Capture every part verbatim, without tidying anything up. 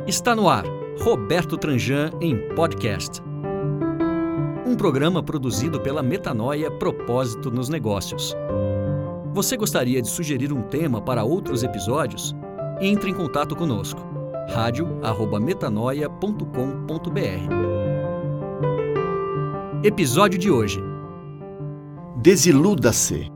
Está no ar, Roberto Tranjan em podcast. Um programa produzido pela Metanoia Propósito nos Negócios. Você gostaria de sugerir um tema para outros episódios? Entre em contato conosco. rádio arroba metanoia ponto com ponto br. Episódio de hoje. Desiluda-se.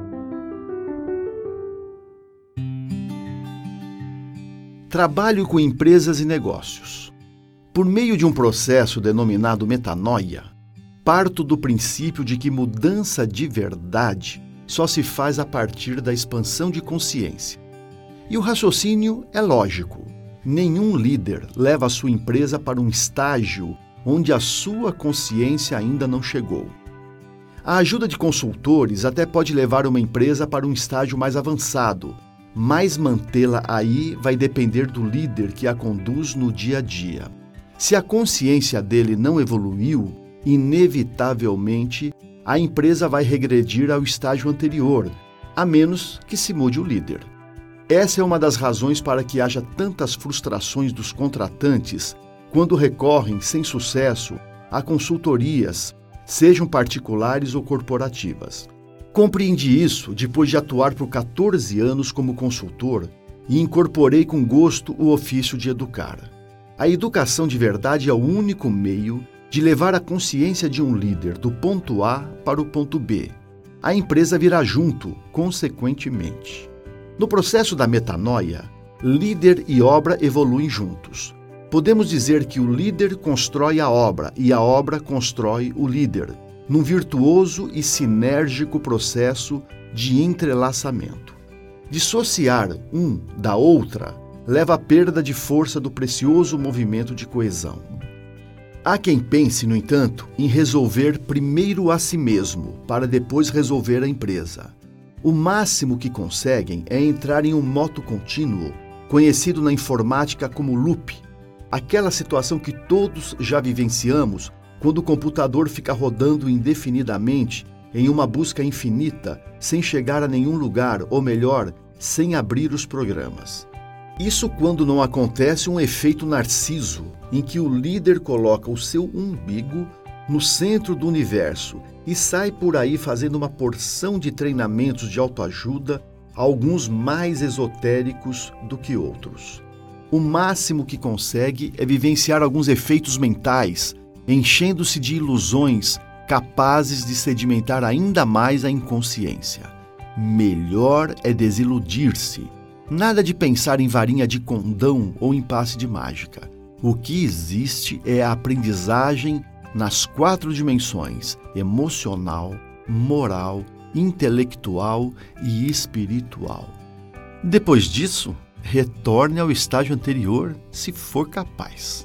Trabalho com empresas e negócios. Por meio de um processo denominado metanoia, parto do princípio de que mudança de verdade só se faz a partir da expansão de consciência. E o raciocínio é lógico. Nenhum líder leva a sua empresa para um estágio onde a sua consciência ainda não chegou. A ajuda de consultores até pode levar uma empresa para um estágio mais avançado, mas mantê-la aí vai depender do líder que a conduz no dia a dia. Se a consciência dele não evoluiu, inevitavelmente a empresa vai regredir ao estágio anterior, a menos que se mude o líder. Essa é uma das razões para que haja tantas frustrações dos contratantes quando recorrem, sem sucesso, a consultorias, sejam particulares ou corporativas. Compreendi isso depois de atuar por catorze anos como consultor e incorporei com gosto o ofício de educar. A educação de verdade é o único meio de levar a consciência de um líder do ponto A para o ponto B. A empresa virá junto, consequentemente. No processo da metanoia, líder e obra evoluem juntos. Podemos dizer que o líder constrói a obra e a obra constrói o líder, num virtuoso e sinérgico processo de entrelaçamento. Dissociar um da outra leva à perda de força do precioso movimento de coesão. Há quem pense, no entanto, em resolver primeiro a si mesmo, para depois resolver a empresa. O máximo que conseguem é entrar em um moto contínuo, conhecido na informática como loop, aquela situação que todos já vivenciamos quando o computador fica rodando indefinidamente em uma busca infinita, sem chegar a nenhum lugar, ou melhor, sem abrir os programas. Isso quando não acontece um efeito narciso, em que o líder coloca o seu umbigo no centro do universo e sai por aí fazendo uma porção de treinamentos de autoajuda, alguns mais esotéricos do que outros. O máximo que consegue é vivenciar alguns efeitos mentais, enchendo-se de ilusões capazes de sedimentar ainda mais a inconsciência. Melhor é desiludir-se. Nada de pensar em varinha de condão ou em passe de mágica. O que existe é a aprendizagem nas quatro dimensões: emocional, moral, intelectual e espiritual. Depois disso, retorne ao estágio anterior, se for capaz.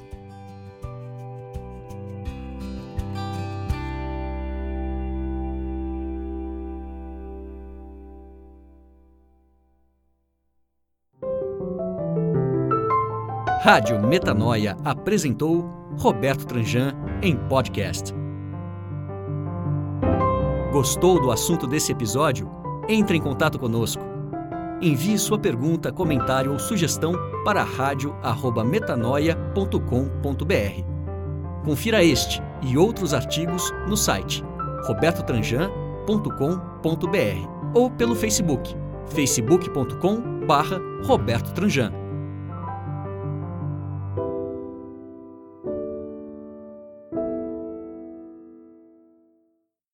Rádio Metanoia apresentou Roberto Tranjan em podcast. Gostou do assunto desse episódio? Entre em contato conosco. Envie sua pergunta, comentário ou sugestão para rádio arroba metanoia ponto com ponto br. Confira este e outros artigos no site roberto tranjan ponto com ponto br ou pelo Facebook, facebook ponto com barra Roberto Tranjan.